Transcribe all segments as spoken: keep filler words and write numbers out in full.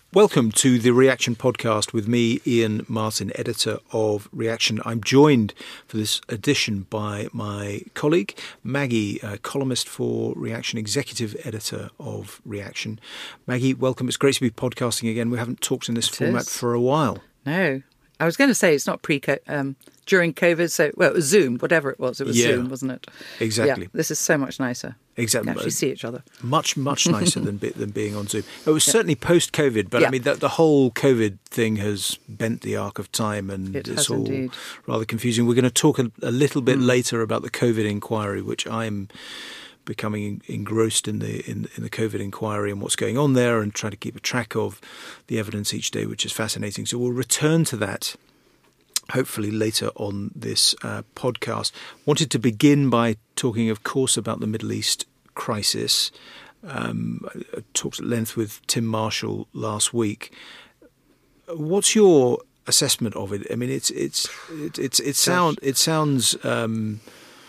Welcome to the Reaction Podcast with me, Ian Martin, editor of Reaction. I'm joined for this edition by my colleague, Maggie, uh, columnist for Reaction, executive editor of Reaction. Maggie, welcome. It's great to be podcasting again. We haven't talked in this it format is. for a while. No. I was going to say it's not pre um, during COVID, so, well, it was Zoom, whatever it was. It was Yeah, Zoom, wasn't it? Exactly. Yeah, this is so much nicer. Exactly. We can actually see each other. Much, much nicer than be, than being on Zoom. It was Yeah. certainly post-COVID, but Yeah. I mean, the, the whole COVID thing has bent the arc of time and It it's has all indeed. rather confusing. We're going to talk a, a little bit Mm. later about the COVID inquiry, which I'm becoming engrossed in the in, in the COVID inquiry and what's going on there and trying to keep a track of the evidence each day, which is fascinating. So we'll return to that hopefully later on this uh, podcast. Wanted to begin by talking, of course, about the Middle East crisis. Um, I talked at length with Tim Marshall last week. What's your assessment of it? I mean, it's it's it, it's it sound it sounds um,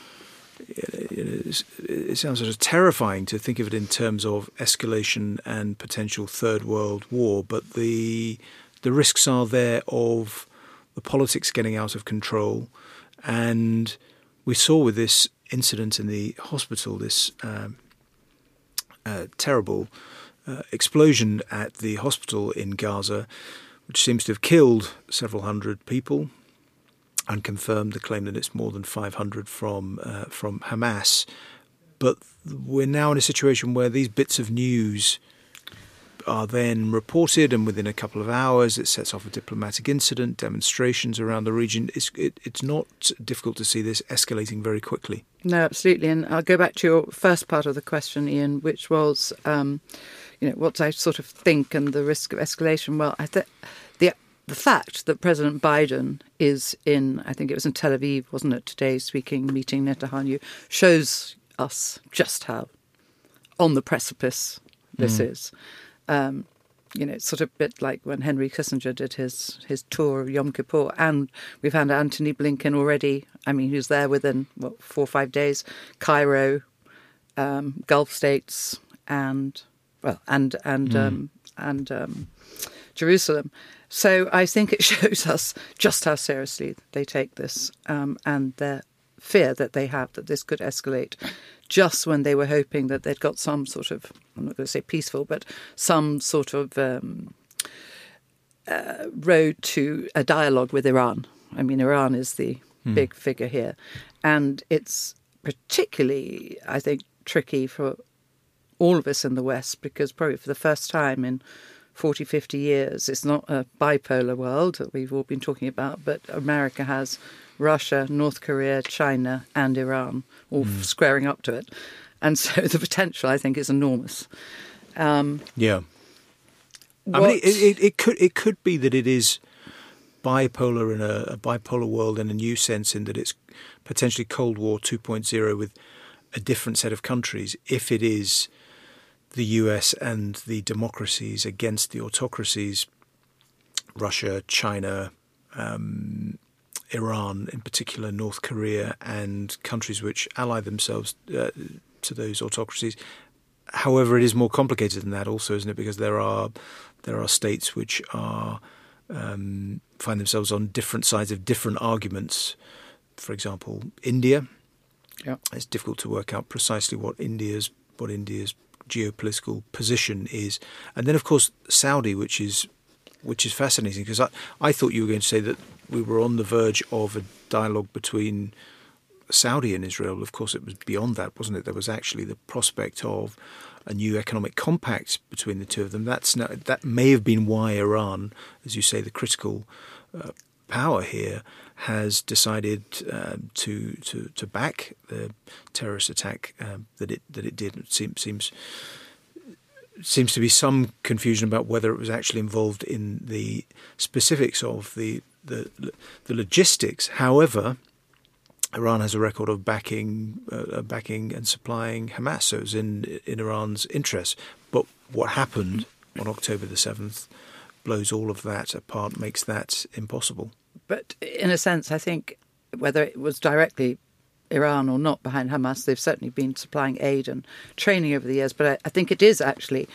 it, it sounds sort of terrifying to think of it in terms of escalation and potential third world war, but the the risks are there of the politics getting out of control. And we saw with this incident in the hospital, this um, uh, terrible uh, explosion at the hospital in Gaza, which seems to have killed several hundred people, and confirmed the claim that it's more than five hundred from uh, from Hamas. But we're now in a situation where these bits of news are then reported, and within a couple of hours it sets off a diplomatic incident, demonstrations around the region. It's, it, it's not difficult to see this escalating very quickly. No, absolutely. And I'll go back to your first part of the question, Ian, which was, um, you know, what I sort of think and the risk of escalation. Well, I think the the fact that President Biden is in, I think it was in Tel Aviv, wasn't it, today, speaking, meeting Netanyahu, shows us just how on the precipice this mm. is. Um, you know, it's sort of a bit like when Henry Kissinger did his, his tour of Yom Kippur, and we've had Antony Blinken already. I mean, he was there within, what, four or five days. Cairo, um, Gulf states, and, well, and, and, mm. um, and um, Jerusalem. So I think it shows us just how seriously they take this um, and their fear that they have that this could escalate just when they were hoping that they'd got some sort of, I'm not going to say peaceful, but some sort of um, uh, road to a dialogue with Iran. I mean, Iran is the hmm. big figure here. And it's particularly, I think, tricky for all of us in the West, because probably for the first time in forty, fifty years, it's not a bipolar world that we've all been talking about, but America has Russia, North Korea, China and Iran all mm. squaring up to it. And so the potential, I think, is enormous. Um, yeah. What, I mean, it, it, it could it could be that it is bipolar in a, a bipolar world in a new sense, in that it's potentially Cold War two point oh with a different set of countries, if it is the U S and the democracies against the autocracies, Russia, China, um, Iran, in particular North Korea, and countries which ally themselves uh, to those autocracies. However, it is more complicated than that also, isn't it? Because there are there are states which are um, find themselves on different sides of different arguments. For example, India. Yeah. It's difficult to work out precisely what India's what India's geopolitical position is. And then, of course, Saudi, which is which is fascinating, because I, I thought you were going to say that we were on the verge of a dialogue between Saudi and Israel. Of course, it was beyond that, wasn't it? There was actually the prospect of a new economic compact between the two of them. That's now, that may have been why Iran, as you say, the critical uh, power here, has decided um, to, to to back the terrorist attack um, that it that it did. It seems seems seems to be some confusion about whether it was actually involved in the specifics of the the, the logistics. However, Iran has a record of backing uh, backing and supplying Hamas, so it was in in Iran's interest. But what happened on October the seventh blows all of that apart, makes that impossible. But in a sense, I think whether it was directly Iran or not behind Hamas, they've certainly been supplying aid and training over the years. But I, I think it is actually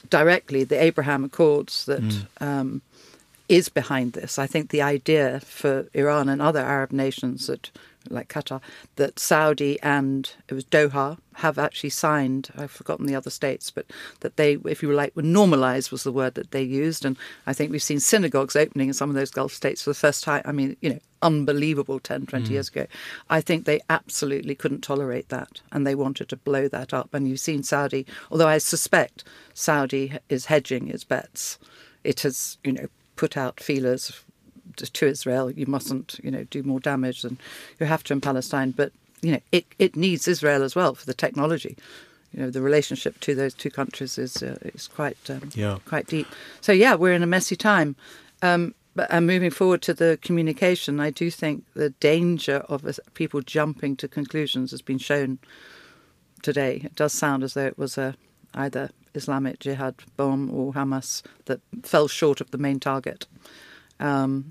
directly the Abraham Accords that Mm. um, is behind this. I think the idea for Iran and other Arab nations that, like Qatar, that Saudi and it was Doha have actually signed, I've forgotten the other states, but that they, if you like, were normalised was the word that they used. And I think we've seen synagogues opening in some of those Gulf states for the first time. I mean, you know, unbelievable ten, twenty mm. years ago. I think they absolutely couldn't tolerate that and they wanted to blow that up. And you've seen Saudi, although I suspect Saudi is hedging its bets. It has, you know, put out feelers to Israel. You mustn't, you know, do more damage than you have to in Palestine. But, you know, it, it needs Israel as well for the technology. You know, the relationship to those two countries is uh, is quite um, yeah. quite deep. So, yeah, we're in a messy time. Um, but and moving forward to the communication, I do think the danger of uh, people jumping to conclusions has been shown today. It does sound as though it was a either Islamic Jihad bomb or Hamas that fell short of the main target. Um,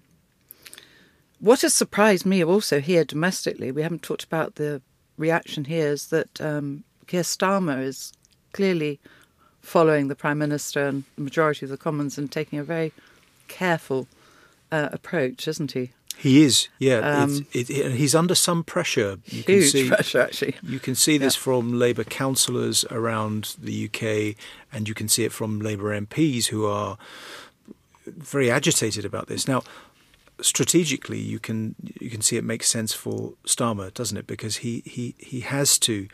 what has surprised me also here domestically, we haven't talked about the reaction here, is that um, Keir Starmer is clearly following the Prime Minister and the majority of the Commons and taking a very careful uh, approach, isn't he? He is, yeah. Um, it, it, he's under some pressure. You huge can see, pressure, actually. You can see this yeah. from Labour councillors around the U K, and you can see it from Labour M Ps who are very agitated about this. Now, strategically, you can you can see it makes sense for Starmer, doesn't it? Because he, he, he has to,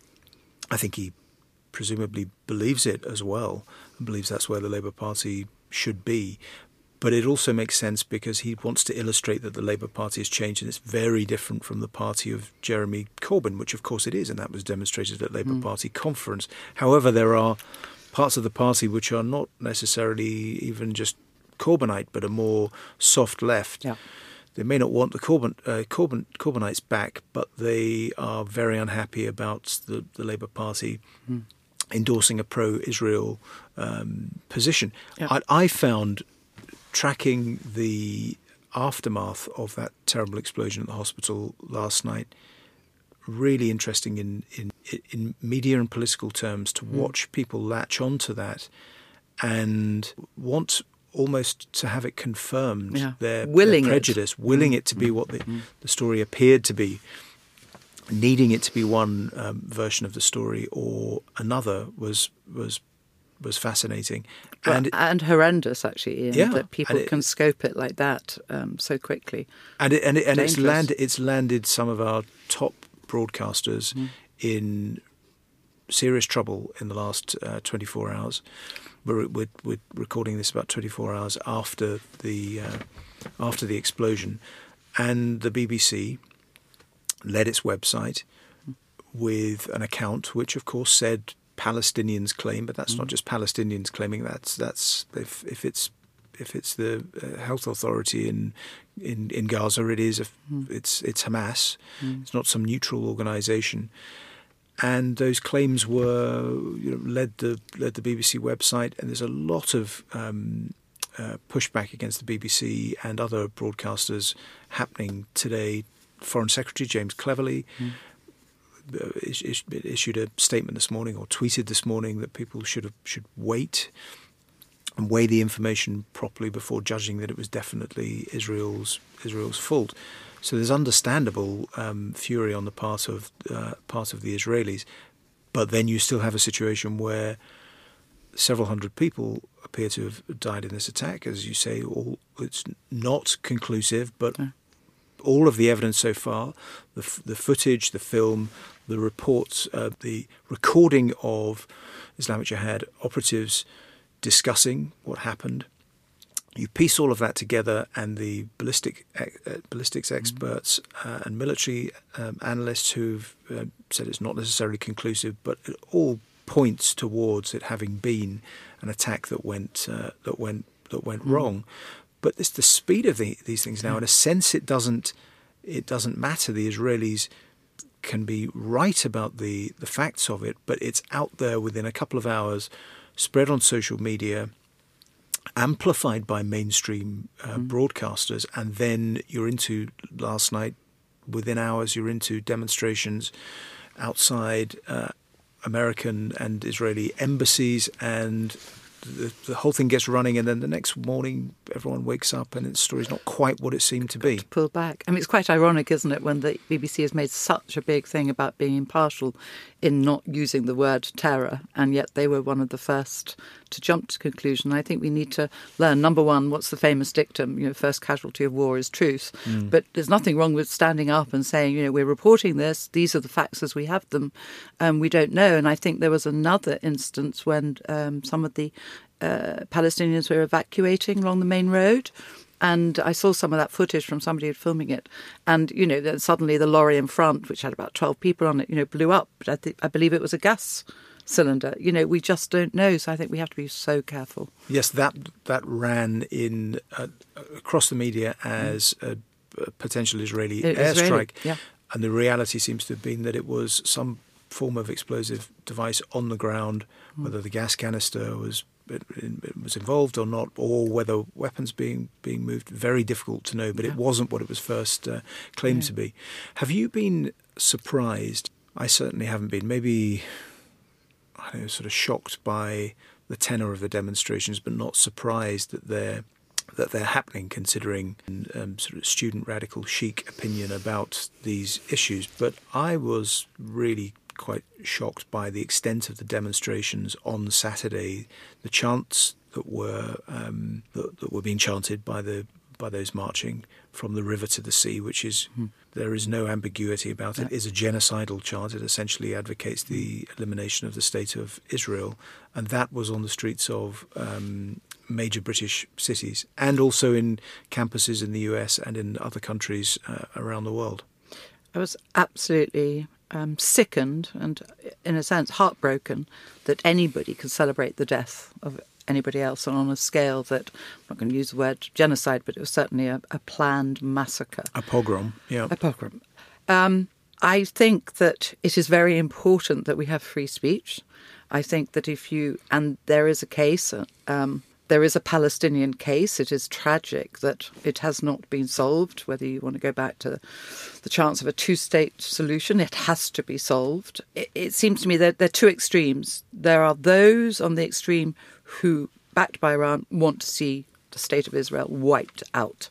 I think he presumably believes it as well, and believes that's where the Labour Party should be. But it also makes sense because he wants to illustrate that the Labour Party has changed and it's very different from the party of Jeremy Corbyn, which of course it is, and that was demonstrated at Labour mm. Party conference. However, there are parts of the party which are not necessarily even just Corbynite, but are more soft left. Yeah. They may not want the Corbyn, uh, Corbyn, Corbynites back, but they are very unhappy about the, the Labour Party mm. endorsing a pro-Israel um, position. Yeah. I, I found tracking the aftermath of that terrible explosion at the hospital last night really interesting in, in, in media and political terms to watch mm. people latch onto that and want almost to have it confirmed, yeah. their, willing their prejudice, it. willing mm. it to be what the, mm. the story appeared to be, needing it to be one um, version of the story or another was was was fascinating. Well, and and horrendous, actually, Ian, yeah, that people it, can scope it like that um, so quickly. And it, and, it, and it's Dangerous. landed it's landed some of our top broadcasters mm. in serious trouble in the last uh, twenty-four hours. We're, we're, we're recording this about twenty-four hours after the uh, after the explosion, and the B B C led its website with an account which, of course, said Palestinians claim, but that's mm. not just Palestinians claiming. That's that's if if it's if it's the uh, health authority in in, in Gaza, it is a, mm. it's it's Hamas. Mm. It's not some neutral organisation. And those claims were you know, led the led the B B C website, and there's a lot of um, uh, pushback against the B B C and other broadcasters happening today. Foreign Secretary James Cleverly mm. issued a statement this morning, or tweeted this morning, that people should have, should wait and weigh the information properly before judging that it was definitely Israel's Israel's fault. So there's understandable um, fury on the part of uh, part of the Israelis, but then you still have a situation where several hundred people appear to have died in this attack. As you say, all it's not conclusive, but yeah. all of the evidence so far, the, the footage, the film, the reports, uh, the recording of Islamic Jihad operatives discussing what happened. You piece all of that together, and the ballistic uh, ballistics experts uh, and military um, analysts who've uh, said it's not necessarily conclusive, but it all points towards it having been an attack that went uh, that went that went mm. wrong. But it's the speed of the, these things now. In a sense, it doesn't it doesn't matter. The Israelis can be right about the the facts of it, but it's out there within a couple of hours, spread on social media, amplified by mainstream uh, mm. broadcasters, and then you're into last night. Within hours, you're into demonstrations outside uh, American and Israeli embassies, and the, the whole thing gets running, and then the next morning everyone wakes up and the story's not quite what it seemed to be. To pull back. I mean, it's quite ironic, isn't it, when the B B C has made such a big thing about being impartial in not using the word terror, and yet they were one of the first to jump to conclusion. I think we need to learn, number one, what's the famous dictum, you know, first casualty of war is truth. Mm. But there's nothing wrong with standing up and saying, you know, we're reporting this, these are the facts as we have them, and we don't know. And I think there was another instance when um, some of the uh, Palestinians were evacuating along the main road. And I saw some of that footage from somebody filming it. And, you know, then suddenly the lorry in front, which had about twelve people on it, you know, blew up. But I, th- I believe it was a gas cylinder. You know, we just don't know. So I think we have to be so careful. Yes, that that ran in uh, across the media as mm. a, a potential Israeli it, airstrike. Israeli, yeah. And the reality seems to have been that it was some form of explosive device on the ground, mm. whether the gas canister was It, it was involved or not, or whether weapons being being moved. Very difficult to know, but yeah. it wasn't what it was first uh, claimed yeah. to be. Have you been surprised? I certainly haven't been. Maybe I don't know, sort of shocked by the tenor of the demonstrations, but not surprised that they're that they're happening, considering um, sort of student radical chic opinion about these issues. But I was really quite shocked by the extent of the demonstrations on Saturday, the chants that were um, that, that were being chanted by the by those marching from the river to the sea, which is mm. there is no ambiguity about it, yeah. is a genocidal chant. It essentially advocates the elimination of the state of Israel, and that was on the streets of um, major British cities and also in campuses in the U S and in other countries uh, around the world. I was absolutely Um, sickened and, in a sense, heartbroken that anybody could celebrate the death of anybody else, and on a scale that, I'm not going to use the word genocide, but it was certainly a, a planned massacre. A pogrom, yeah. A pogrom. Um, I think that it is very important that we have free speech. I think that if you, and there is a case, um, there is a Palestinian case. It is tragic that it has not been solved, whether you want to go back to the chance of a two-state solution. It has to be solved. It, it seems to me that there are two extremes. There are those on the extreme who, backed by Iran, want to see the state of Israel wiped out.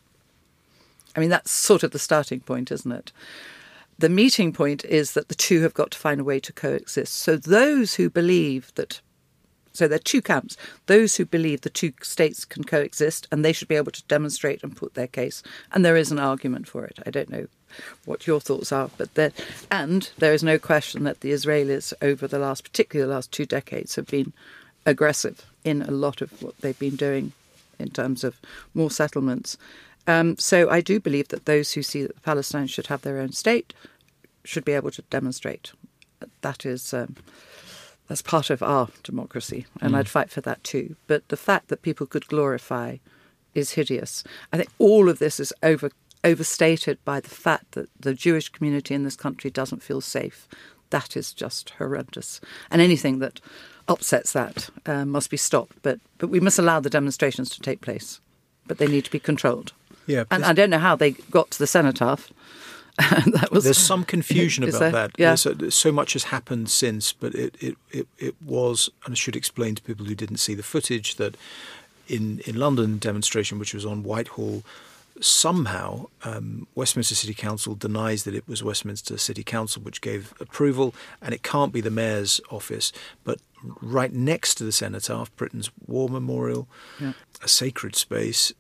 I mean, that's sort of the starting point, isn't it? The meeting point is that the two have got to find a way to coexist. So those who believe that So there are two camps. Those who believe the two states can coexist and they should be able to demonstrate and put their case. And there is an argument for it. I don't know what your thoughts are, but there, and there is no question that the Israelis over the last, particularly the last two decades, have been aggressive in a lot of what they've been doing in terms of more settlements. Um, so I do believe that those who see that the Palestinians should have their own state should be able to demonstrate. That is... Um, That's part of our democracy, and mm. I'd fight for that too. But the fact that people could glorify is hideous. I think all of this is over overstated by the fact that the Jewish community in this country doesn't feel safe. That is just horrendous. And anything that upsets that uh, must be stopped. But but we must allow the demonstrations to take place. But they need to be controlled. Yeah, and I don't know how they got to the cenotaph. that was, There's some confusion about there? that. Yeah. So, so much has happened since, but it, it, it, it was, and I should explain to people who didn't see the footage, that in, in London, the demonstration, which was on Whitehall, somehow um, Westminster City Council denies that it was Westminster City Council which gave approval, and it can't be the Mayor's office. But right next to the cenotaph, Britain's War Memorial, yeah. a sacred space,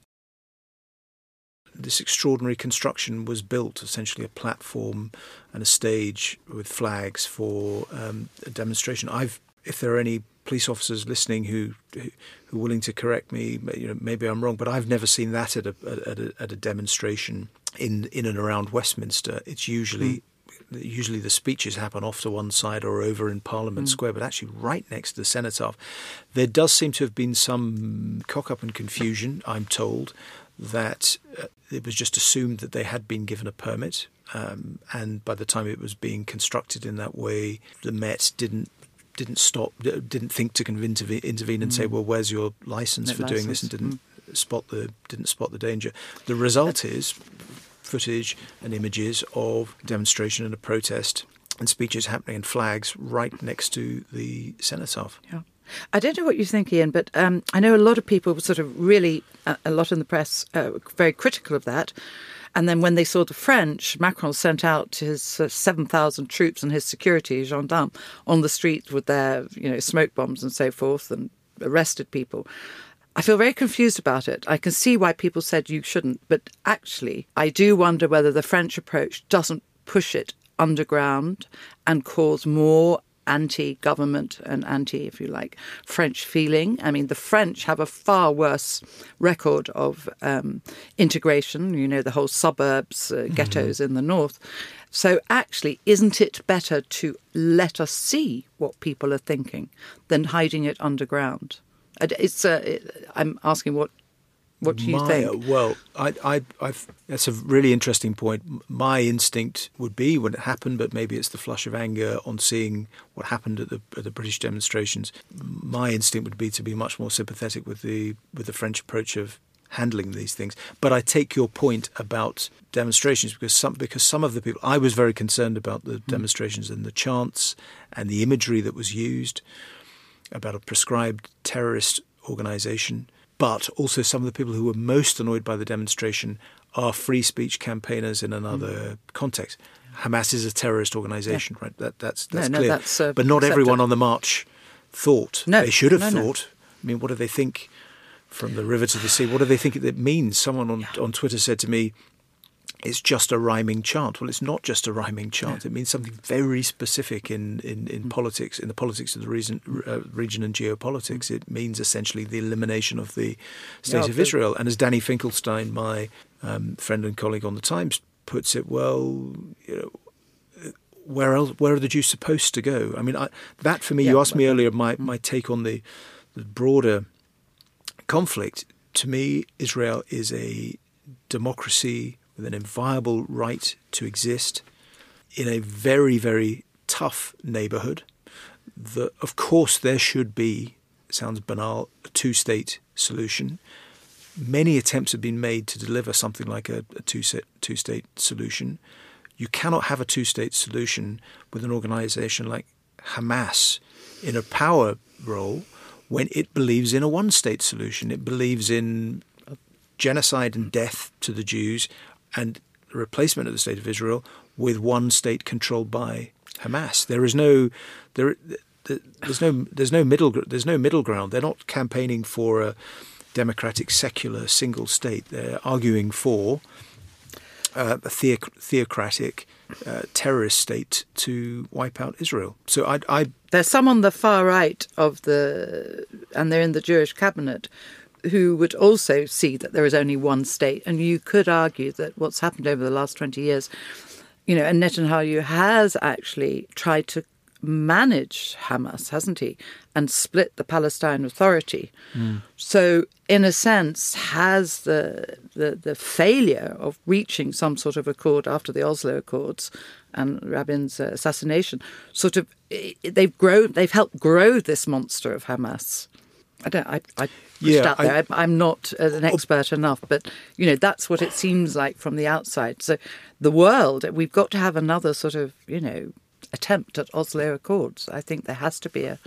this extraordinary construction was built, essentially a platform and a stage with flags for um, a demonstration. I've, if there are any police officers listening who who, who are willing to correct me, you know, maybe I'm wrong, but I've never seen that at a at a, at a demonstration in in and around Westminster. It's usually mm. usually the speeches happen off to one side or over in Parliament mm. Square, but actually right next to the cenotaph. There does seem to have been some cock-up and confusion, I'm told, that uh, it was just assumed that they had been given a permit, um, and by the time it was being constructed in that way, the Met didn't didn't stop, didn't think to intervene, intervene and mm. say, "Well, where's your license no for license. doing this?" and didn't mm. spot the didn't spot the danger. The result is footage and images of a demonstration and a protest and speeches happening and flags right next to the cenotaph. Yeah. I don't know what you think, Ian, but um, I know a lot of people were sort of really, uh, a lot in the press, uh, very critical of that. And then when they saw the French, Macron sent out his uh, seven thousand troops and his security, gendarmes, on the street with their, you know, smoke bombs and so forth, and arrested people. I feel very confused about it. I can see why people said you shouldn't, but actually I do wonder whether the French approach doesn't push it underground and cause more anti-government and anti, if you like, French feeling. I mean, the French have a far worse record of um, integration, you know, the whole suburbs, uh, ghettos mm-hmm. in the north. So actually, isn't it better to let us see what people are thinking than hiding it underground? It's. Uh, it, I'm asking what. What do you My, think? Well, I, I, I've, that's a really interesting point. My instinct would be when it happened, but maybe it's the flush of anger on seeing what happened at the, at the British demonstrations. My instinct would be to be much more sympathetic with the with the French approach of handling these things. But I take your point about demonstrations because some because some of the people I was very concerned about the demonstrations and the chants and the imagery that was used about a prescribed terrorist organisation. But also some of the people who were most annoyed by the demonstration are free speech campaigners in another mm. context. Hamas is a terrorist organisation, yeah. right? That, that's that's no, clear. No, that's, uh, but not accepted. Everyone on the march thought. No, they should have no, thought. No. I mean, what do they think from the river to the sea? What do they think it means? Someone on, yeah. on Twitter said to me, it's just a rhyming chant. Well, it's not just a rhyming chant. No. It means something very specific in, in, in mm. politics, in the politics of the region, uh, region and geopolitics. Mm. It means essentially the elimination of the State yeah, of Israel. And as Danny Finkelstein, my um, friend and colleague on The Times, puts it, well, you know, where else? Where are the Jews supposed to go? I mean, I, that for me, yeah, you asked me earlier my, my take on the, the broader conflict. To me, Israel is a democracy with an inviolable right to exist in a very, very tough neighbourhood. The, of course, there should be, it sounds banal, a two-state solution. Many attempts have been made to deliver something like a, a two-state, two-state solution. You cannot have a two-state solution with an organisation like Hamas in a power role when it believes in a one-state solution. It believes in genocide and death to the Jews and the replacement of the State of Israel with one state controlled by Hamas. There is no, there, there's no, there's no middle, there's no middle ground. They're not campaigning for a democratic, secular, single state. They're arguing for uh, a theoc- theocratic, uh, terrorist state to wipe out Israel. So I, I, there's some on the far right of the, and they're in the Jewish cabinet, who would also see that there is only one state. And you could argue that what's happened over the last twenty years, you know, and Netanyahu has actually tried to manage Hamas, hasn't he, and split the Palestine Authority. Mm. So, in a sense, has the, the the failure of reaching some sort of accord after the Oslo Accords and Rabin's uh, assassination, sort of, they've grown, they've helped grow this monster of Hamas. I don't. I, I pushed yeah, out there. I, I'm not an expert enough, but you know that's what it seems like from the outside. So the world, we've got to have another sort of you know attempt at Oslo Accords. I think there has to be a.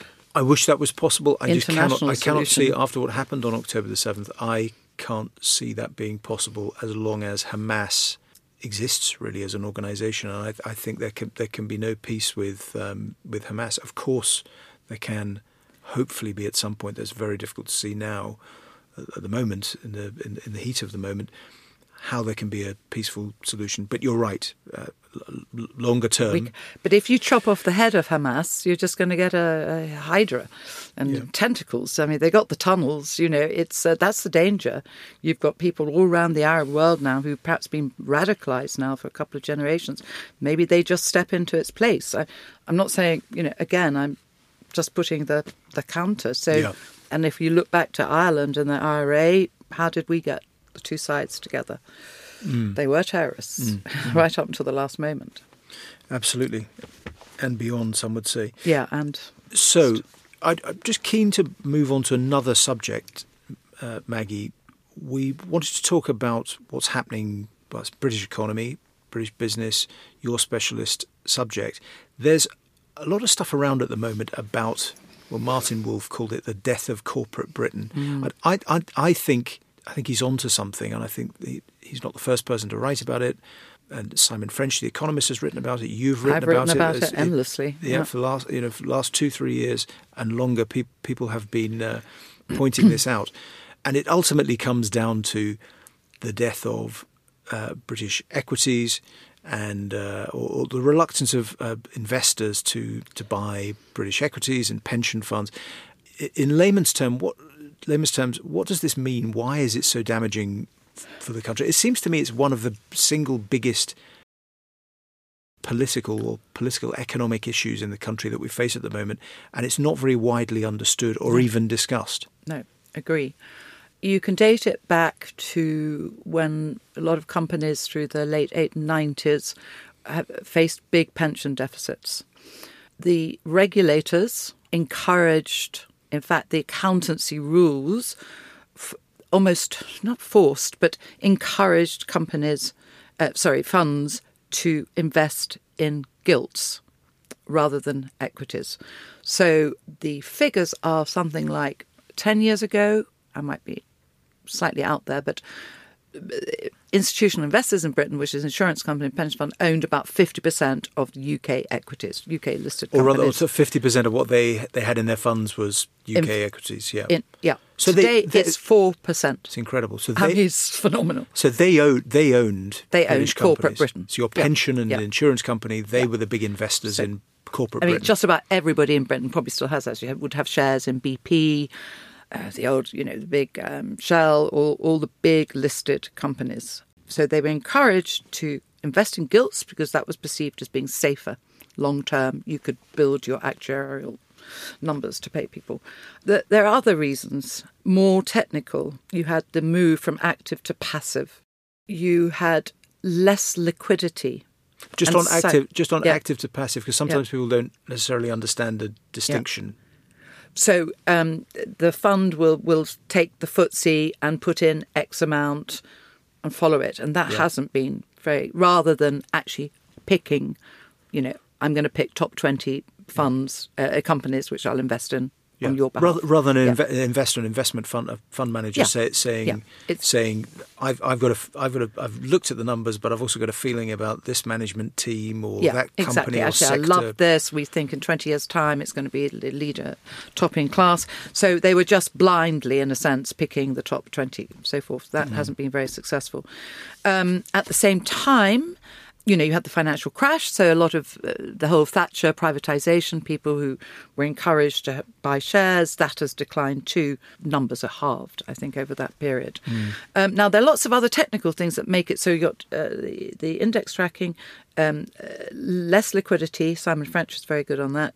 I wish that was possible. I just cannot. I cannot solution. see after what happened on October the seventh. I can't see that being possible as long as Hamas exists really as an organisation. And I, I think there can there can be no peace with um, with Hamas. Of course, there can. Hopefully be at some point. That's very difficult to see now at the moment in the in, in the heat of the moment how there can be a peaceful solution. But you're right, uh, l- longer term. We, but if you chop off the head of Hamas, you're just going to get a, a hydra and yeah. tentacles. I mean, they got the tunnels. You know, it's uh, that's the danger. You've got people all around the Arab world now who've perhaps been radicalised now for a couple of generations. Maybe they just step into its place. I, I'm not saying, you know, again, I'm just putting the, the counter. So, yeah. And if you look back to Ireland and the I R A, how did we get the two sides together? Mm. They were terrorists mm. right up until the last moment. Absolutely. And beyond, some would say. Yeah, and... So, I'd, I'm just keen to move on to another subject, uh, Maggie. We wanted to talk about what's happening, well, it's British economy, British business, your specialist subject. There's a lot of stuff around at the moment about well, Martin Wolf called it the death of corporate Britain. Mm. I, I, I think I think he's onto something, and I think he, he's not the first person to write about it. And Simon French, the economist, has written about it. You've written I've about written it. about it, it endlessly. It, yeah, yeah, for the last you know for the last two three years and longer, pe- people have been uh, pointing this out, and it ultimately comes down to the death of uh, British equities and uh, or, or the reluctance of uh, investors to to buy British equities and pension funds. In layman's term, what layman's terms, what does this mean? Why is it so damaging for the country? It seems to me it's one of the single biggest political or political economic issues in the country that we face at the moment, and it's not very widely understood or even discussed. No, agree. You can date it back to when a lot of companies through the late eighties and nineties have faced big pension deficits. The regulators encouraged, in fact, the accountancy rules f- almost not forced, but encouraged companies, uh, sorry, funds to invest in gilts rather than equities. So the figures are something like ten years ago, I might be slightly out there, but institutional investors in Britain, which is an insurance company and pension fund, owned about fifty percent of the U K equities, U K listed or companies. Or rather, so fifty percent of what they they had in their funds was U K in, equities, yeah. In, yeah. So today they, they, it's four percent. It's incredible. So I they, mean, it's phenomenal. So they owned, they owned they British owned corporate companies. Britain. So your yeah. pension and yeah. insurance company, they yeah. were the big investors so, in corporate I mean, Britain. just about everybody in Britain probably still has actually, would have shares in B P, uh, the old, you know, the big um, Shell, all, all the big listed companies. So they were encouraged to invest in gilts because that was perceived as being safer long term. You could build your actuarial numbers to pay people. The, there are other reasons, more technical. You had the move from active to passive. You had less liquidity. Just and on active, so, just on yeah. active to passive, because sometimes yeah. people don't necessarily understand the distinction. Yeah. So um, the fund will, will take the F T S E and put in X amount and follow it. And that yeah. hasn't been very, rather than actually picking, you know, I'm going to pick top twenty funds, uh, companies which I'll invest in yeah. on your behalf. Rather, rather than an yeah. inve- investor, an investment fund, a fund manager yeah. say, saying, yeah. It's, saying, I've, I've got a, I've got a, I've looked at the numbers, but I've also got a feeling about this management team or yeah, that company exactly. or Actually, sector. I love this. We think in twenty years' time it's going to be the leader, top in class. So they were just blindly, in a sense, picking the top twenty, so forth. That mm-hmm. hasn't been very successful. Um, at the same time, you know, you had the financial crash, so a lot of uh, the whole Thatcher privatisation, people who were encouraged to buy shares, that has declined too. Numbers are halved, I think, over that period. Mm. Um, now, there are lots of other technical things that make it so you got uh, the, the index tracking, um, uh, less liquidity. Simon French is very good on that.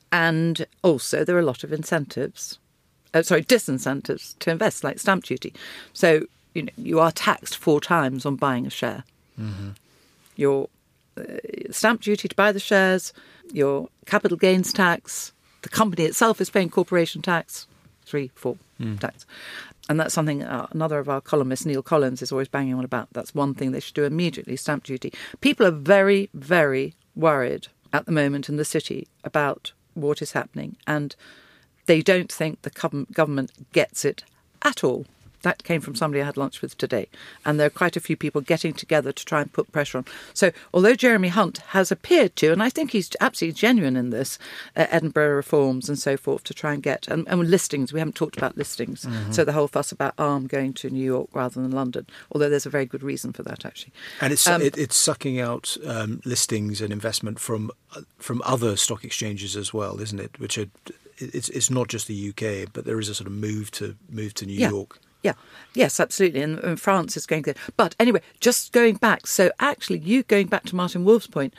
And also there are a lot of incentives, uh, sorry, disincentives to invest, like stamp duty. So, you know, you are taxed four times on buying a share. Mm-hmm. Your uh, stamp duty to buy the shares, your capital gains tax, the company itself is paying corporation tax, three, four mm. tax. And that's something uh, another of our columnists, Neil Collins, is always banging on about. That's one thing they should do immediately, stamp duty. People are very, very worried at the moment in the city about what is happening, and they don't think the government gets it at all. That came from somebody I had lunch with today. And there are quite a few people getting together to try and put pressure on. So although Jeremy Hunt has appeared to, and I think he's absolutely genuine in this, uh, Edinburgh reforms and so forth to try and get, and, and listings, we haven't talked about listings. Mm-hmm. So the whole fuss about ARM going to New York rather than London, although there's a very good reason for that, actually. And it's um, it, it's sucking out um, listings and investment from from other stock exchanges as well, isn't it? Which are, it's it's not just the U K, but there is a sort of move to move to New yeah. York. Yeah, yes, absolutely. And, and France is going to... But anyway, just going back, so actually you going back to Martin Wolf's point,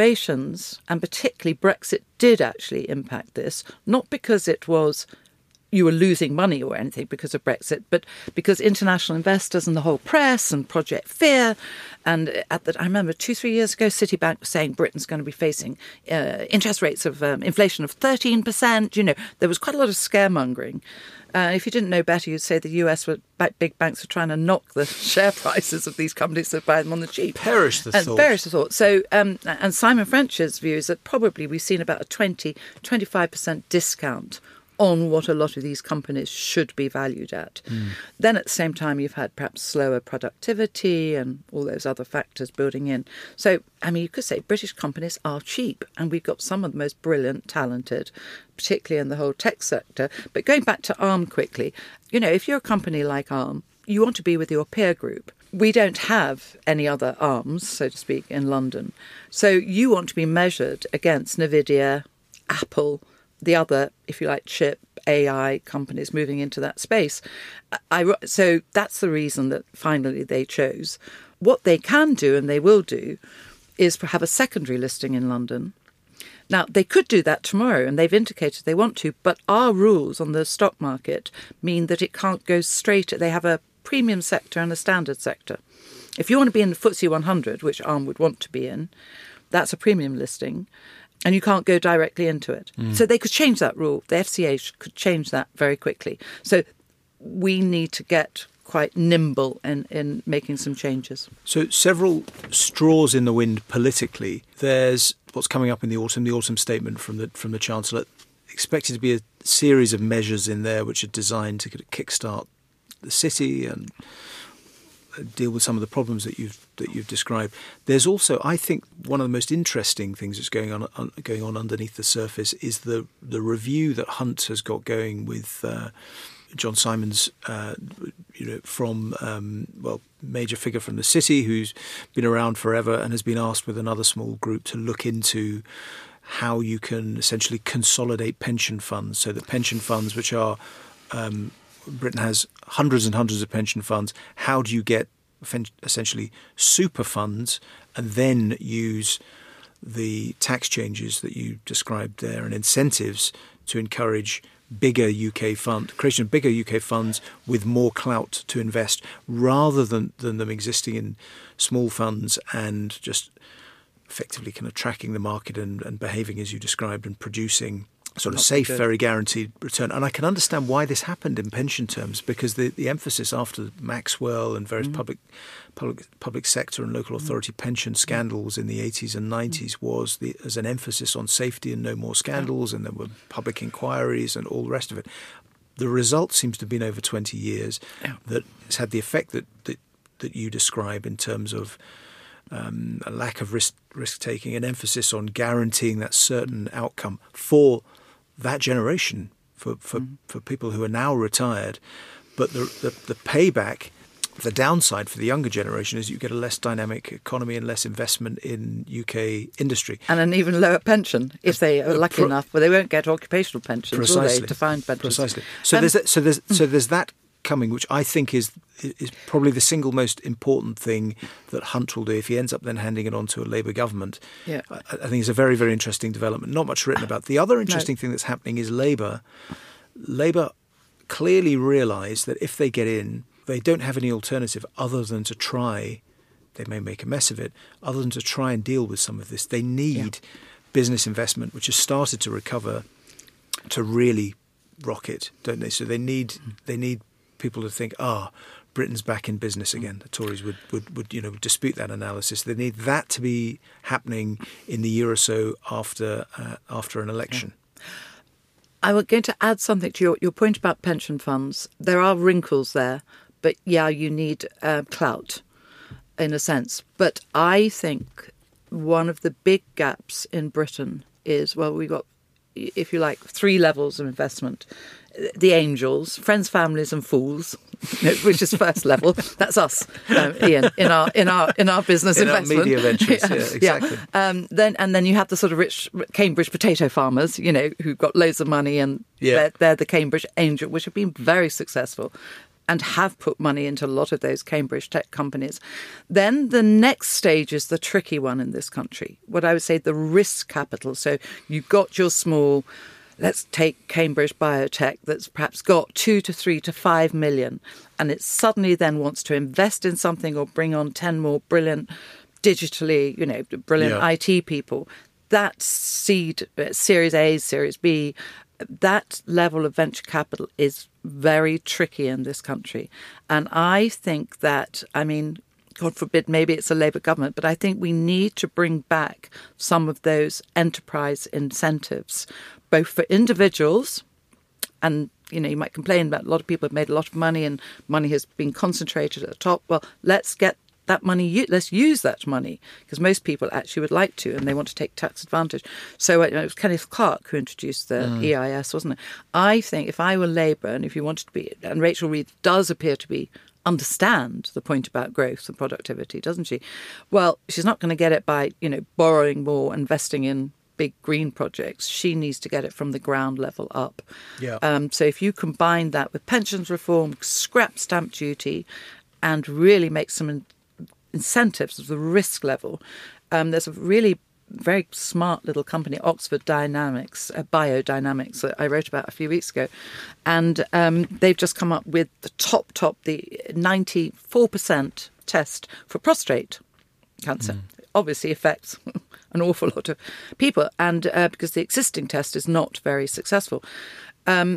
valuations, and particularly Brexit, did actually impact this, not because it was you were losing money or anything because of Brexit, but because international investors and the whole press and Project Fear. And at the, I remember two, three years ago, Citibank was saying Britain's going to be facing uh, interest rates of um, inflation of thirteen percent. You know, there was quite a lot of scaremongering. Uh, if you didn't know better, you'd say the U S were big banks were trying to knock the share prices of these companies that buy them on the cheap. Perish the and thought. Perish the thought. So, um, and Simon French's view is that probably we've seen about a twenty, twenty-five percent discount on what a lot of these companies should be valued at. Mm. Then at the same time, you've had perhaps slower productivity and all those other factors building in. So, I mean, you could say British companies are cheap, and we've got some of the most brilliant, talented, particularly in the whole tech sector. But going back to Arm quickly, you know, if you're a company like Arm, you want to be with your peer group. We don't have any other arms, so to speak, in London. So you want to be measured against NVIDIA, Apple, the other, if you like, chip A I companies moving into that space. I, so that's the reason that finally they chose. What they can do, and they will do, is have a secondary listing in London. Now, they could do that tomorrow, and they've indicated they want to, but our rules on the stock market mean that it can't go straight. They have a premium sector and a standard sector. If you want to be in the F T S E one hundred, which Arm would want to be in, that's a premium listing. And you can't go directly into it. Mm. So they could change that rule. The F C A could change that very quickly. So we need to get quite nimble in, in making some changes. So several straws in the wind politically. There's what's coming up in the autumn, the autumn statement from the from the Chancellor. Expected to be a series of measures in there which are designed to kickstart the city and deal with some of the problems that you've that you've described. There's also, I think, one of the most interesting things that's going on un, going on underneath the surface is the the review that Hunt has got going with uh, John Simons, uh, you know, from um, well, major figure from the city who's been around forever and has been asked with another small group to look into how you can essentially consolidate pension funds, so that pension funds, which are um, Britain has hundreds and hundreds of pension funds. How do you get essentially super funds and then use the tax changes that you described there and incentives to encourage bigger U K fund, creation of bigger U K funds with more clout to invest rather than, than them existing in small funds and just effectively kind of tracking the market and, and behaving as you described and producing sort of Not safe, very guaranteed return. And I can understand why this happened in pension terms, because the, the emphasis after Maxwell and various mm. public, public public sector and local authority mm. pension scandals in the eighties and nineties mm. was the, as an emphasis on safety and no more scandals, yeah. and there were public inquiries and all the rest of it. The result seems to have been over twenty years yeah. that it's had the effect that, that, that you describe in terms of um, a lack of risk risk taking, an emphasis on guaranteeing that certain outcome for that generation, for for, mm. for people who are now retired. But the, the the payback, the downside for the younger generation is you get a less dynamic economy and less investment in U K industry. And an even lower pension if they are lucky Pro- enough. Well, they won't get occupational pensions, precisely. will they, defined pensions. Precisely. So um, there's that, so there's so there's that coming, which I think is is probably the single most important thing that Hunt will do if he ends up then handing it on to a Labour government. Yeah. I, I think it's a very, very interesting development. Not much written about. The other interesting no. thing that's happening is Labour. Labour clearly realise that if they get in, they don't have any alternative other than to try, they may make a mess of it, other than to try and deal with some of this. They need yeah. business investment, which has started to recover, to really rocket, don't they? So they need they need people to think, ah, Britain's back in business again. The Tories would, would, would, you know, dispute that analysis. They need that to be happening in the year or so after uh, after an election. Yeah. I was going to add something to your, your point about pension funds. There are wrinkles there, but yeah, you need uh, clout in a sense. But I think one of the big gaps in Britain is, well, we've got, if you like, three levels of investment. The angels, friends, families, and fools, which is first level. That's us, um, Ian, in our in our in our business in investment, our media ventures. yeah, yeah, exactly. Yeah. Um, then and then you have the sort of rich Cambridge potato farmers, you know, who've got loads of money, and yeah. they're, they're the Cambridge angel, which have been very successful and have put money into a lot of those Cambridge tech companies. Then the next stage is the tricky one in this country. What I would say, the risk capital. So you've got your small let's take Cambridge Biotech that's perhaps got two to three to five million, and it suddenly then wants to invest in something or bring on ten more brilliant digitally, you know, brilliant yeah. I T people. That seed, Series A, Series B, that level of venture capital is very tricky in this country. And I think that, I mean, God forbid, maybe it's a Labour government, but I think we need to bring back some of those enterprise incentives, both for individuals, and, you know, you might complain about a lot of people have made a lot of money and money has been concentrated at the top. Well, let's get that money, let's use that money, because most people actually would like to and they want to take tax advantage. So it was Kenneth Clarke who introduced the mm. E I S, wasn't it? I think if I were Labour, and if you wanted to be, and Rachel Reeves does appear to be, understand the point about growth and productivity, doesn't she? Well, she's not going to get it by, you know, borrowing more, investing in big green projects. She needs to get it from the ground level up. Yeah. Um, so if you combine that with pensions reform, scrap stamp duty, and really make some in- incentives of the risk level, um, there's a really very smart little company, Oxford Dynamics, uh, Biodynamics, that I wrote about a few weeks ago. And um, they've just come up with the top, top, the ninety-four percent test for prostate cancer. Mm. Obviously affects an awful lot of people, and uh, because the existing test is not very successful. Um,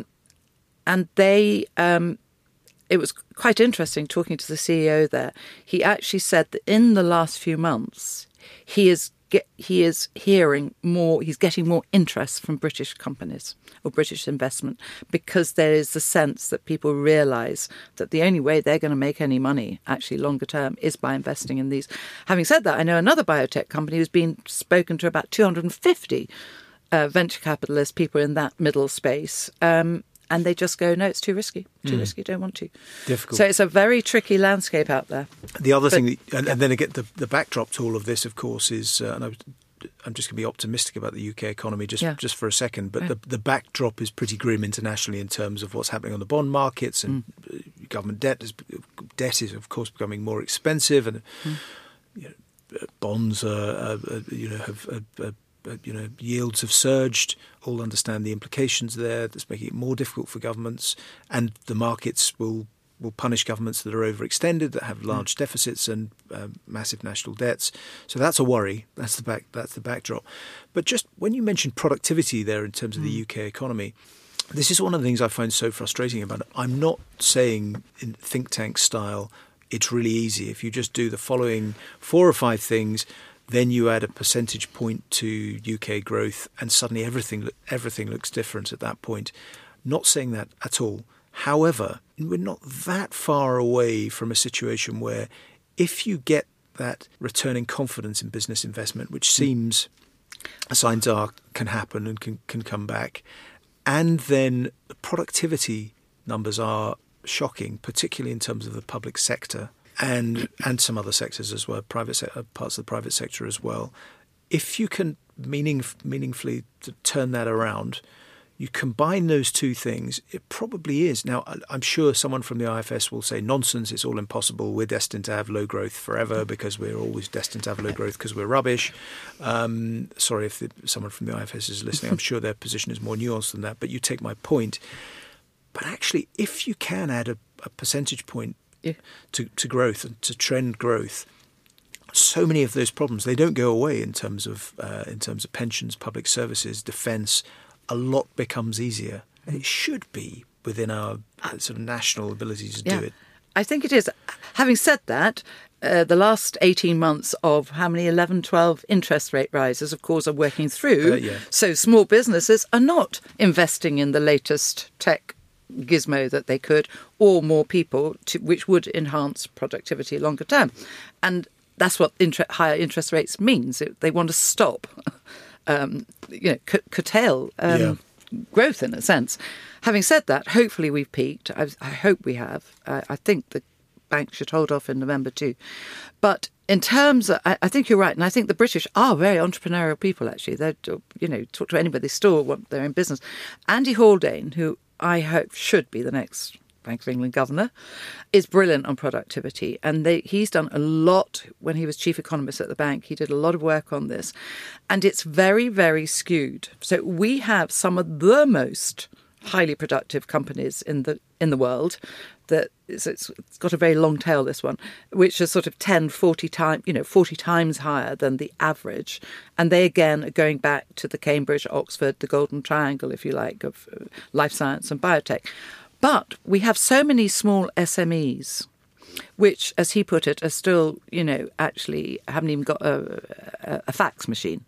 and they... Um, It was quite interesting talking to the C E O there. He actually said that in the last few months, he is get, he is hearing more, he's getting more interest from British companies or British investment, because there is the sense that people realise that the only way they're going to make any money, actually longer term, is by investing in these. Having said that, I know another biotech company who's been spoken to about two hundred fifty uh, venture capitalists, people in that middle space, um, and they just go, no, it's too risky, too mm. risky, don't want to. Difficult. So it's a very tricky landscape out there. The other but, thing, that, and, yeah. and then again, the, the backdrop to all of this, of course, is, uh, and I, I'm just going to be optimistic about the U K economy just, yeah. just for a second, but yeah. the, the backdrop is pretty grim internationally in terms of what's happening on the bond markets, and mm. government debt is, debt is, of course, becoming more expensive, and mm. you know, bonds are, are, you know, have... Are, are, you know, yields have surged. All understand the implications there. That's making it more difficult for governments, and the markets will will punish governments that are overextended, that have large mm. deficits and uh, massive national debts. So that's a worry. That's the back. That's the backdrop. But just when you mentioned productivity there in terms of mm. the U K economy, this is one of the things I find so frustrating about it. I'm not saying in think tank style it's really easy. If you just do the following four or five things, then you add a percentage point to U K growth, and suddenly everything everything looks different at that point. Not saying that at all. However, we're not that far away from a situation where if you get that returning confidence in business investment, which seems, signs are, can happen and can, can come back, and then the productivity numbers are shocking, particularly in terms of the public sector, and and some other sectors as well, private se- parts of the private sector as well. If you can meaning, meaningfully to turn that around, you combine those two things, it probably is. Now, I'm sure someone from the I F S will say, nonsense, it's all impossible. We're destined to have low growth forever because we're always destined to have low growth because we're rubbish. Um, sorry if the, someone from the I F S is listening. I'm sure their position is more nuanced than that, but you take my point. But actually, if you can add a, a percentage point Yeah. To, to growth and to trend growth, so many of those problems, they don't go away in terms of uh, in terms of pensions, public services, defence. A lot becomes easier, and it should be within our uh, sort of national ability to yeah. do it. I think it is. Having said that, uh, the last eighteen months of how many, eleven, twelve interest rate rises, of course, are working through. Uh, yeah. So small businesses are not investing in the latest tech gizmo that they could, or more people, to, which would enhance productivity longer term. And that's what inter- higher interest rates means. It, they want to stop, um, you know, c- curtail um, yeah. growth in a sense. Having said that, hopefully we've peaked. I, I hope we have. I, I think the bank should hold off in November too. But in terms of, I, I think you're right, and I think the British are very entrepreneurial people, actually. They, you know, talk to anybody, they still want their own business. Andy Haldane, who I hope should be the next Bank of England governor, is brilliant on productivity. And they, he's done a lot when he was chief economist at the bank. He did a lot of work on this. And it's very, very skewed. So we have some of the most highly productive companies in the in the world. That it's, it's got a very long tail, this one, which is sort of ten, forty times, you know, forty times higher than the average. And they, again, are going back to the Cambridge, Oxford, the Golden Triangle, if you like, of life science and biotech. But we have so many small S M Es, which, as he put it, are still, you know, actually haven't even got a, a, a fax machine.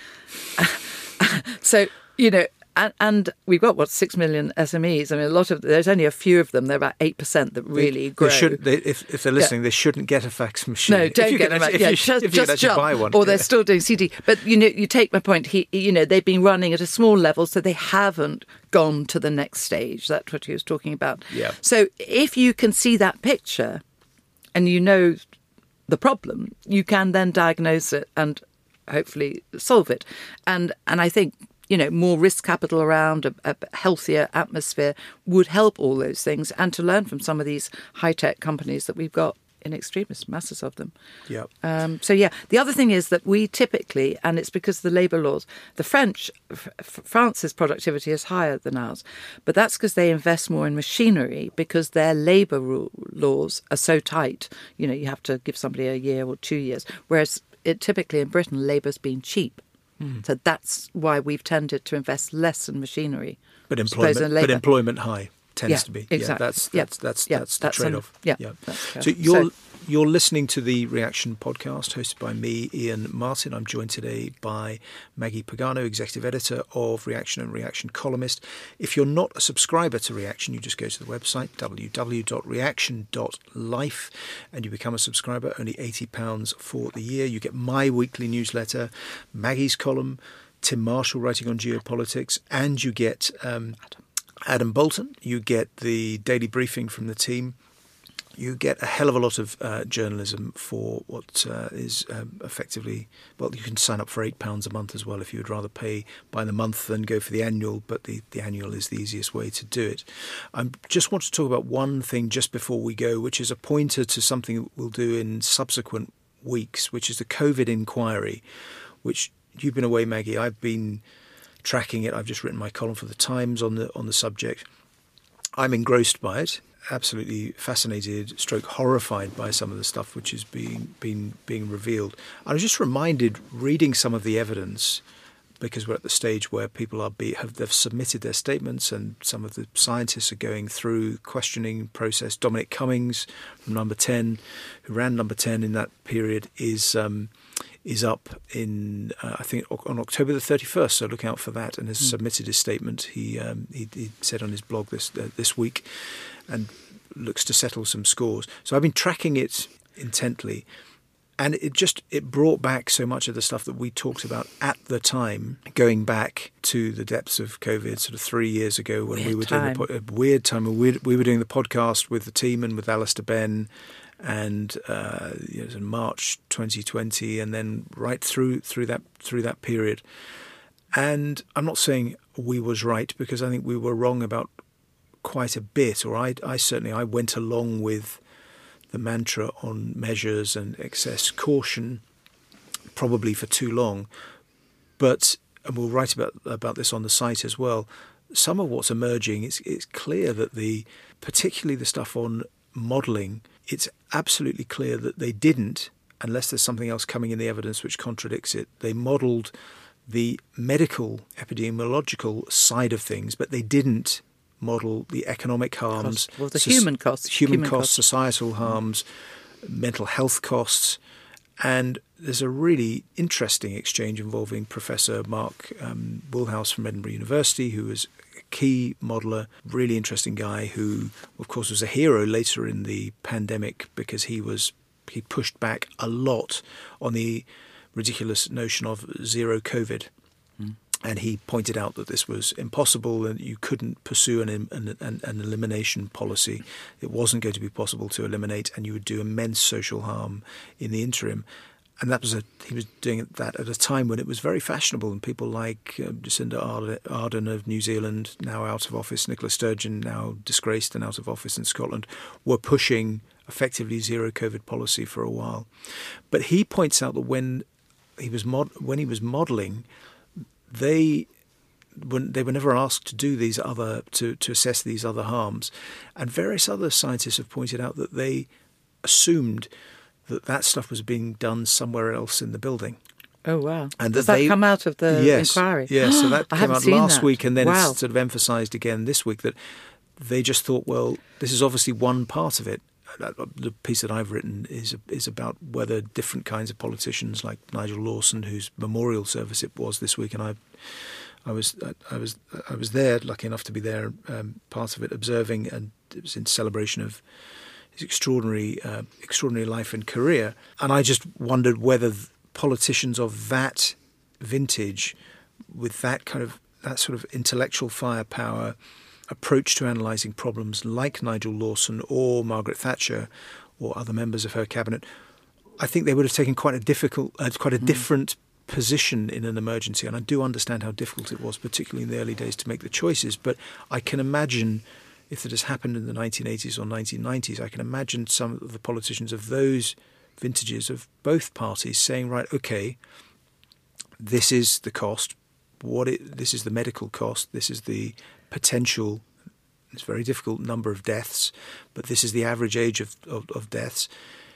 So, you know, And, and we've got, what, six million S M Es. I mean, a lot of, there's only a few of them. They're about eight percent that really they, grow. They should, they, if, if they're listening, yeah. they shouldn't get a fax machine. No, don't get them. If yeah, you, just, if you just jump, buy one. Or they're yeah. still doing C D. But, you know, you take my point. He, you know, they've been running at a small level, so they haven't gone to the next stage. That's what he was talking about. Yeah. So if you can see that picture and you know the problem, you can then diagnose it and hopefully solve it. And and I think, you know, more risk capital around, a, a healthier atmosphere would help all those things, and to learn from some of these high-tech companies that we've got in extremis, masses of them. Yeah. Um, so, yeah, the other thing is that we typically, and it's because of the labour laws, the French, f- France's productivity is higher than ours, but that's because they invest more in machinery because their labour rule, laws are so tight. You know, you have to give somebody a year or two years, whereas it, typically in Britain, labour's been cheap. Mm. So that's why we've tended to invest less in machinery. But employment, but employment high tends yeah, to be. Exactly. Yeah, that's yeah. that's that's yeah, that's the that's trade-off. An, yeah. yeah. That's so you're so, you're listening to the Reaction podcast hosted by me, Ian Martin. I'm joined today by Maggie Pagano, executive editor of Reaction and Reaction columnist. If you're not a subscriber to Reaction, you just go to the website w w w dot reaction dot life and you become a subscriber. Only eighty pounds for the year. You get my weekly newsletter, Maggie's column, Tim Marshall writing on geopolitics, and you get um, Adam. Adam Bolton. You get the daily briefing from the team. You get a hell of a lot of uh, journalism for what uh, is um, effectively, well, you can sign up for eight pounds a month as well if you would rather pay by the month than go for the annual, but the, the annual is the easiest way to do it. I just want to talk about one thing just before we go, which is a pointer to something we'll do in subsequent weeks, which is the COVID inquiry, which you've been away, Maggie. I've been tracking it. I've just written my column for the Times on the on the subject. I'm engrossed by it, absolutely fascinated, stroke horrified by some of the stuff which is being being being revealed. I was just reminded, reading some of the evidence, because we're at the stage where people are be have they've submitted their statements, and some of the scientists are going through questioning process. Dominic Cummings from Number ten, who ran Number ten in that period, is um, is up in uh, I think on October the thirty-first. So look out for that, and has mm. submitted his statement. He, um, he he said on his blog this uh, this week, and looks to settle some scores. So I've been tracking it intently. And it just, it brought back so much of the stuff that we talked about at the time, going back to the depths of COVID sort of three years ago when weird we were time. doing the, a weird time. We, we were doing the podcast with the team and with Alistair Benn, and uh, you know, it was in March twenty twenty, and then right through through that through that period. And I'm not saying we was right, because I think we were wrong about quite a bit, or I, I certainly I went along with the mantra on measures and excess caution probably for too long. But, and we'll write about about this on the site as well, some of what's emerging, it's, it's clear that the, particularly the stuff on modelling, it's absolutely clear that they didn't, unless there's something else coming in the evidence which contradicts it, they modelled the medical epidemiological side of things, but they didn't model the economic harms, cost. Well, the so, human costs, human, human costs, costs, societal harms, mm. mental health costs, and there's a really interesting exchange involving Professor Mark um, Woolhouse from Edinburgh University, who was a key modeller, really interesting guy who, of course, was a hero later in the pandemic because he was he pushed back a lot on the ridiculous notion of zero COVID. Mm. And he pointed out that this was impossible and you couldn't pursue an, an, an, an elimination policy. It wasn't going to be possible to eliminate, and you would do immense social harm in the interim. and that was a, he was doing that at a time when it was very fashionable, and people like uh, Jacinda Ardern of New Zealand, now out of office, Nicola Sturgeon, now disgraced and out of office in Scotland, were pushing effectively zero COVID policy for a while. But he points out that when he was mod- when he was modelling, they when they were never asked to do these other to, to assess these other harms, and various other scientists have pointed out that they assumed that that stuff was being done somewhere else in the building. Oh, wow. And Does that, that they, come out of the yes, inquiry? Yes, so that I came haven't out seen last that. week, and then Wow. it's sort of emphasised again this week that they just thought, well, this is obviously one part of it. The piece that I've written is is about whether different kinds of politicians, like Nigel Lawson, whose memorial service it was this week, and I, I was I was I was there, lucky enough to be there, um, part of it, observing, and it was in celebration of his extraordinary uh, extraordinary life and career. And I just wondered whether politicians of that vintage, with that kind of that sort of intellectual firepower, approach to analysing problems like Nigel Lawson or Margaret Thatcher or other members of her cabinet, I think they would have taken quite a difficult, uh, quite a mm. different position in an emergency. And I do understand how difficult it was, particularly in the early days, to make the choices. But I can imagine, if it has happened in the nineteen eighties or nineteen nineties, I can imagine some of the politicians of those vintages of both parties saying, right, okay, this is the cost. What it, this is the medical cost. This is the potential, it's very difficult, number of deaths, but this is the average age of, of, of deaths.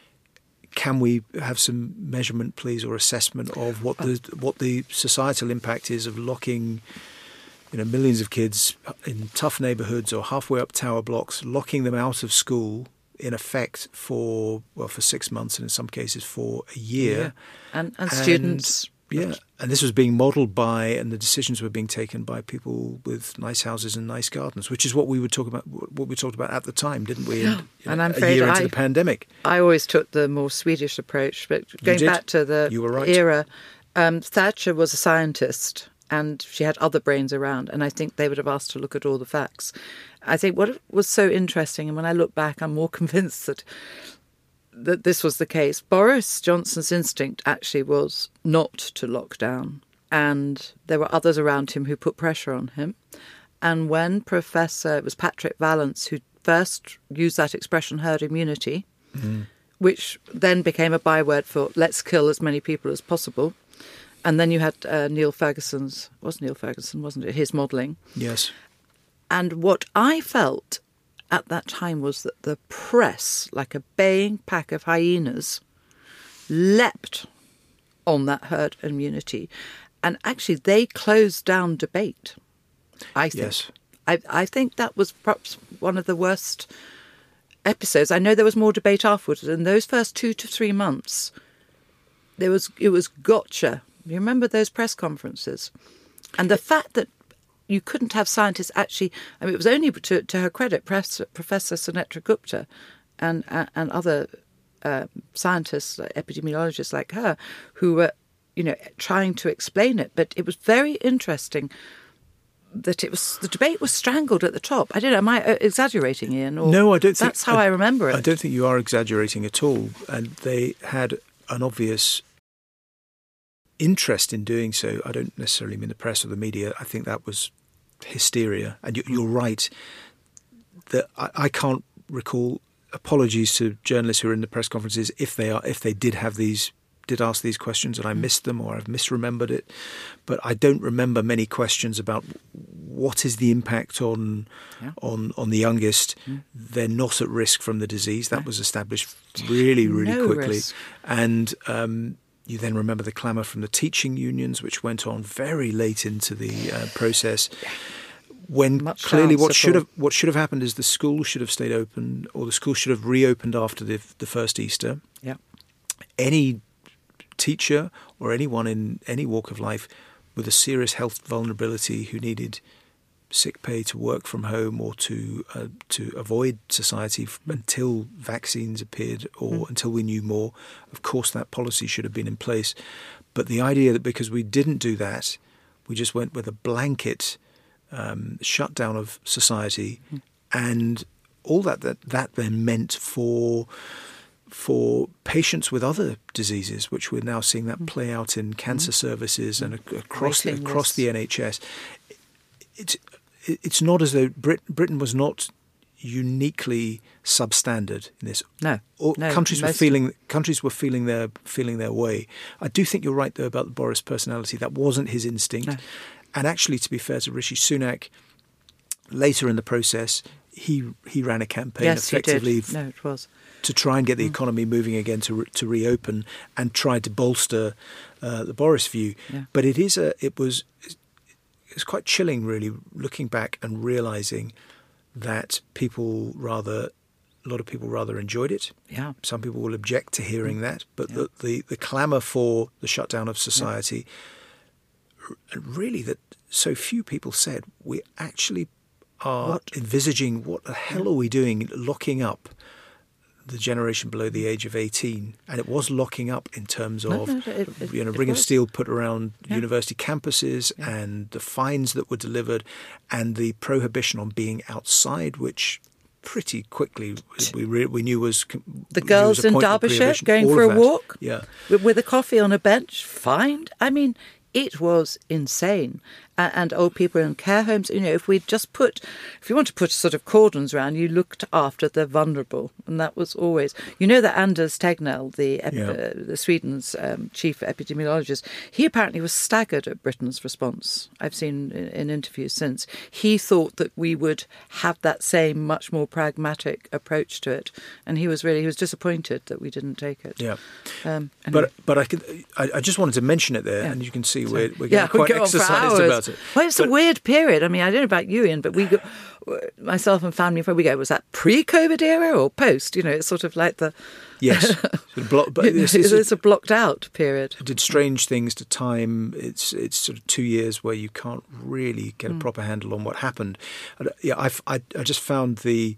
Can we have some measurement, please, or assessment of what the what the societal impact is of locking, you know, millions of kids in tough neighbourhoods or halfway up tower blocks, locking them out of school in effect for well for six months and in some cases for a year, yeah. and, and students. Yeah, and this was being modelled by, and the decisions were being taken by people with nice houses and nice gardens, which is what we would talk about. What we talked about at the time, didn't we? And, and know, I'm a afraid year into I, the pandemic, I always took the more Swedish approach. But going back to the you were right. era, um, Thatcher was a scientist, and she had other brains around, and I think they would have asked to look at all the facts. I think what was so interesting, and when I look back, I'm more convinced that. that this was the case. Boris Johnson's instinct actually was not to lock down, and there were others around him who put pressure on him. And when Professor, it was Patrick Vallance who first used that expression, herd immunity, mm. which then became a byword for let's kill as many people as possible. And then you had uh, Neil Ferguson's, was Neil Ferguson, wasn't it, his modelling. Yes. And what I felt at that time was that the press, like a baying pack of hyenas, leapt on that herd immunity. And actually they closed down debate, I think. Yes. I, I think that was perhaps one of the worst episodes. I know there was more debate afterwards. In those first two to three months, there was it was gotcha. You remember those press conferences? And the fact that you couldn't have scientists actually, I mean, it was only to, to her credit, Professor Sunetra Gupta and, uh, and other uh, scientists, like epidemiologists like her, who were, you know, trying to explain it. But it was very interesting that it was, the debate was strangled at the top. I don't know, am I exaggerating, Ian? Or no, I don't think. That's how I, I remember it. I don't think you are exaggerating at all. And they had an obvious interest in doing so. I don't necessarily mean the press or the media. I think that was hysteria. And you, you're right that I, I can't recall. Apologies to journalists who are in the press conferences if they are if they did have these did ask these questions and I missed them or I've misremembered it. But I don't remember many questions about what is the impact on yeah. on on the youngest. Mm. They're not at risk from the disease. That was established really, really no quickly. Risk. And um, you then remember the clamour from the teaching unions, which went on very late into the uh, process. When Much clearly what support. should have what should have happened is the school should have stayed open, or the school should have reopened after the the first Easter. Yeah. Any teacher or anyone in any walk of life with a serious health vulnerability who needed sick pay to work from home or to uh, to avoid society f- until vaccines appeared or mm. until we knew more, of course that policy should have been in place. But the idea that because we didn't do that, we just went with a blanket um, shutdown of society mm. and all that, that that then meant for for patients with other diseases, which we're now seeing that play out in cancer mm. services and ac- across the, across the N H S. It's it's not as though Brit- Britain was not uniquely substandard in this. No, All, no countries were feeling countries were feeling their feeling their way. I do think you're right though about the Boris personality. That wasn't his instinct, no. And actually, to be fair to Rishi Sunak, later in the process, he he ran a campaign yes, effectively. He did. No, it was. To try and get the economy moving again, to re- to reopen, and tried to bolster uh, the Boris view. Yeah. But it is a it was it's quite chilling, really, looking back and realising that people rather a lot of people rather enjoyed it. Yeah. Some people will object to hearing mm. that, but yeah. the, the the clamour for the shutdown of society, yeah. really, that so few people said we actually are what? envisaging what the hell yeah. are we doing, locking up the generation below the age of eighteen, and it was locking up in terms of, no, no, it, it, you know, ring of steel put around yeah. university campuses yeah. and the fines that were delivered and the prohibition on being outside, which pretty quickly we re- we knew was the girls was in Derbyshire going All for a that. walk, yeah, with, with a coffee on a bench, fined. I mean, it was insane. Uh, and old people in care homes, you know, if we just put, if you want to put sort of cordons around, you looked after the vulnerable. And that was always, you know, that Anders Tegnell, the, ep- yeah. uh, the Sweden's um, chief epidemiologist, he apparently was staggered at Britain's response. I've seen in, in interviews since. He thought that we would have that same much more pragmatic approach to it. And he was really, he was disappointed that we didn't take it. Yeah. Um, anyway. But but I, could, I I just wanted to mention it there, yeah. and you can see so, we're, we're getting yeah, quite go exercised about it. Well, it's but, a weird period. I mean, I don't know about you, Ian, but we, go, myself and family, where we go, was that pre-COVID era or post? You know, it's sort of like the yes, sort of block, but it's, it's, it's a blocked out period. It did strange things to time. It's it's sort of two years where you can't really get a mm. proper handle on what happened. Yeah, I I I just found the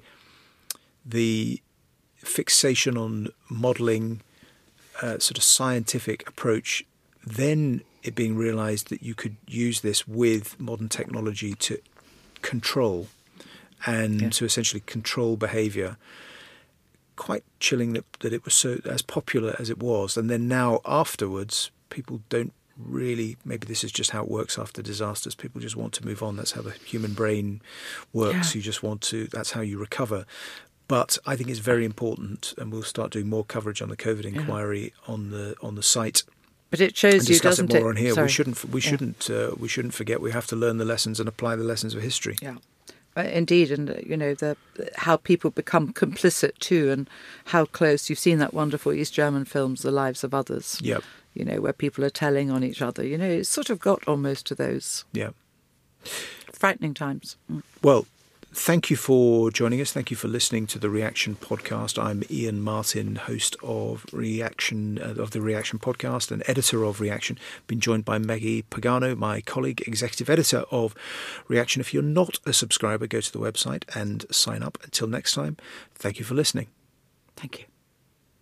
the fixation on modelling, uh, sort of scientific approach, then it being realised that you could use this with modern technology to control and yeah. to essentially control behaviour. Quite chilling that, that it was so as popular as it was. And then now afterwards, people don't really, maybe this is just how it works after disasters. People just want to move on. That's how the human brain works. Yeah. You just want to, that's how you recover. But I think it's very important, and we'll start doing more coverage on the COVID inquiry yeah. on the on the site. But it shows you, doesn't it? More it? on here. Sorry. We shouldn't. We yeah. shouldn't. Uh, we shouldn't forget. We have to learn the lessons and apply the lessons of history. Yeah, uh, indeed, and uh, you know the how people become complicit too, and how close. You've seen that wonderful East German films, The Lives of Others. Yeah. You know, where people are telling on each other. You know, it's sort of got almost to those. Yeah. Frightening times. Mm. Well. Thank you for joining us. Thank you for listening to the Reaction Podcast. I'm Ian Martin, host of Reaction uh, of the Reaction Podcast and editor of Reaction. Been joined by Maggie Pagano, my colleague, executive editor of Reaction. If you're not a subscriber, go to the website and sign up. Until next time, thank you for listening. Thank you.